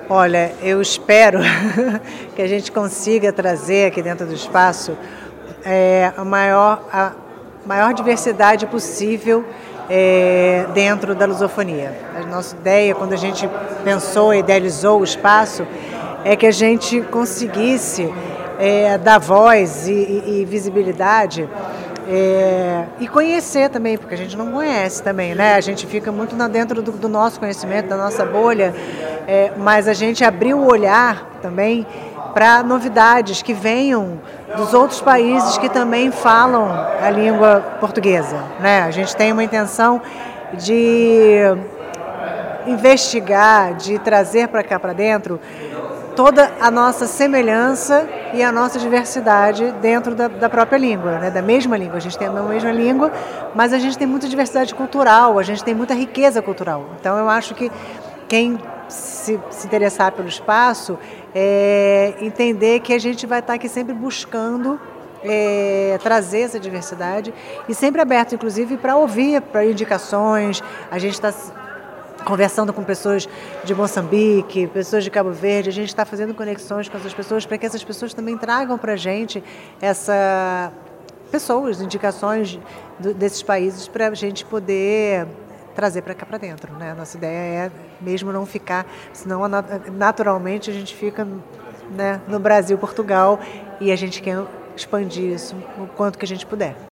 Olha, eu espero que a gente consiga trazer aqui dentro do espaço a maior diversidade possível dentro da lusofonia. A nossa ideia, quando a gente pensou e idealizou o espaço, é que a gente conseguisse dar voz e visibilidade e conhecer também, porque a gente não conhece também, né? A gente fica muito dentro do nosso conhecimento, da nossa bolha, mas a gente abriu o olhar também para novidades que venham dos outros países que também falam a língua portuguesa, né? A gente tem uma intenção de investigar, de trazer para cá para dentro toda a nossa semelhança e a nossa diversidade dentro da própria língua, né? Da mesma língua. A gente tem a mesma língua, mas a gente tem muita diversidade cultural, a gente tem muita riqueza cultural. Então eu acho que quem se interessar pelo espaço, entender que a gente vai estar aqui sempre buscando trazer essa diversidade e sempre aberto, inclusive, para ouvir, para indicações. A gente está conversando com pessoas de Moçambique, pessoas de Cabo Verde, a gente está fazendo conexões com essas pessoas para que essas pessoas também tragam para a gente indicações desses países para a gente poder trazer para cá para dentro, né? A nossa ideia é mesmo não ficar, senão naturalmente a gente fica, né, no Brasil, Portugal, e a gente quer expandir isso o quanto que a gente puder.